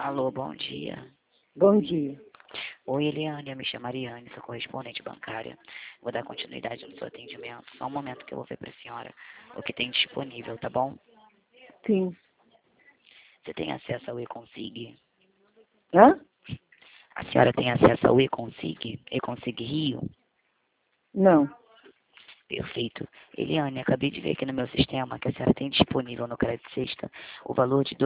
Alô, bom dia. Bom dia. Oi, Eliane, eu me chamo Ariane, sou correspondente bancária. Vou dar continuidade no seu atendimento. Só um momento que eu vou ver para a senhora o que tem disponível, tá bom? Sim. Você tem acesso ao eConsig? Hã? A senhora tem acesso ao eConsig? eConsig Rio? Não. Perfeito. Eliane, acabei de ver aqui no meu sistema que a senhora tem disponível no Crédito Sexta o valor de R$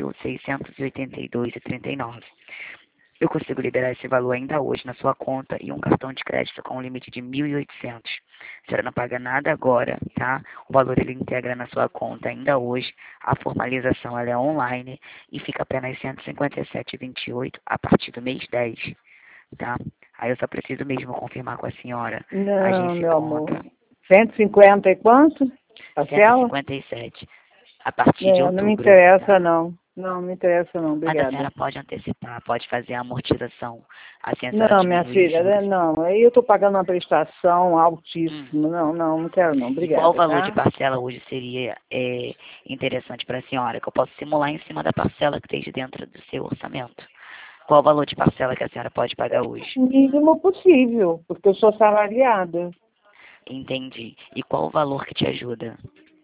2.682,39. Eu consigo liberar esse valor ainda hoje na sua conta e um cartão de crédito com um limite de 1.800. A senhora não paga nada agora, tá? O valor ele integra na sua conta ainda hoje. A formalização ela é online e fica apenas R$ 157,28 a partir do mês 10, tá? Aí eu só preciso mesmo confirmar com a senhora. A Não, gente meu conta amor. 150 e quanto? Parcela? 157 a partir de É, não me outubro, interessa, tá? não. Não me interessa, não. Mas a Obrigada. senhora pode antecipar, pode fazer a amortização. Assim a senhora Não, minha diminui os filha, juros. não. Aí eu estou pagando uma prestação Hum. altíssima. Não quero, não. E qual o Obrigada, valor de tá? parcela hoje seria interessante para a senhora? Que eu posso simular em cima da parcela que esteja dentro do seu orçamento. Qual o valor de parcela que a senhora pode pagar hoje? O mínimo possível, porque eu sou salariada. Entendi. E qual o valor que te ajuda?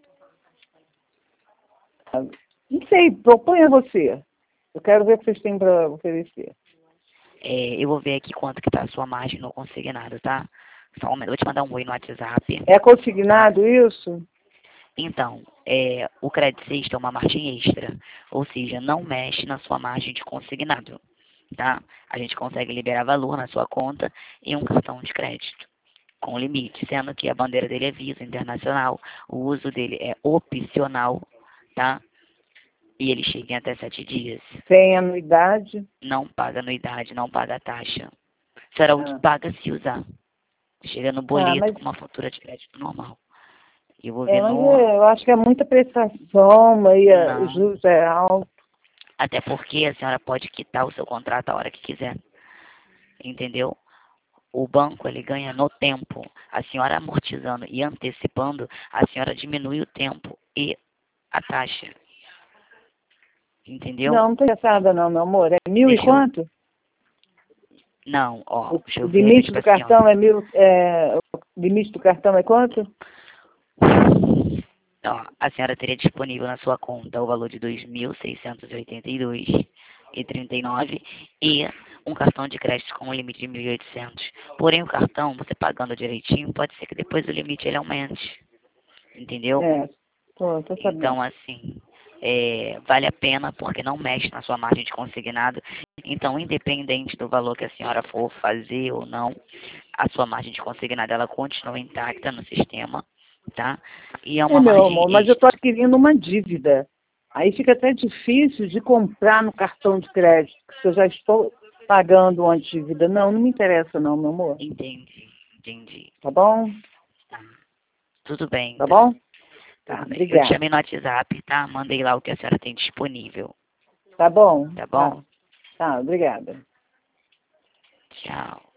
Não sei, proponha você. Eu quero ver o que vocês têm para oferecer. Eu vou ver aqui quanto que está a sua margem no consignado, tá? Só um momento, eu vou te mandar um oi no WhatsApp. É Tá? consignado isso? Então, o Crédito Sexta é uma margem extra, ou seja, não mexe na sua margem de consignado, tá? A gente consegue liberar valor na sua conta em um cartão de crédito, com limite, sendo que a bandeira dele é Visa Internacional, o uso dele é opcional, tá? E ele chega em até 7 dias. Sem anuidade? Não paga anuidade, não paga taxa. A senhora paga se usar. Chega no boleto Mas, com uma fatura de crédito normal. Eu vou ver mas no... eu acho que é muita prestação, aí os Não. juros é alto. Até porque a senhora pode quitar o seu contrato a hora que quiser. Entendeu? O banco, ele ganha no tempo. A senhora amortizando e antecipando, a senhora diminui o tempo e a taxa. Entendeu? Não estou interessada não, meu amor. É 1.000 e Deixa eu... quanto? Não, ó, deixa O eu ver aqui limite pra do cartão senhora. é 1.000, o limite do cartão é quanto? Ó, a senhora teria disponível na sua conta o valor de R$ 2.682,39 e um cartão de crédito com um limite de 1.800. Porém, o cartão, você pagando direitinho, pode ser que depois o limite ele aumente. Entendeu? É, tô sabendo. Então, assim, vale a pena porque não mexe na sua margem de consignado. Então, independente do valor que a senhora for fazer ou não, a sua margem de consignado ela continua intacta no sistema, tá? E é É, uma meu margem amor, mas eu estou extra. adquirindo uma dívida. Aí fica até difícil de comprar no cartão de crédito, porque eu já estou pagando uma dívida. Não me interessa não, meu amor. Entendi, entendi. Tá bom? Tá. Tudo bem, Tá então. bom? Tá, Tudo bem. Eu te obrigada. chamei no WhatsApp, tá? Mandei lá o que a senhora tem disponível. Tá bom? Tá Tá, bom? tá, obrigada. Tchau.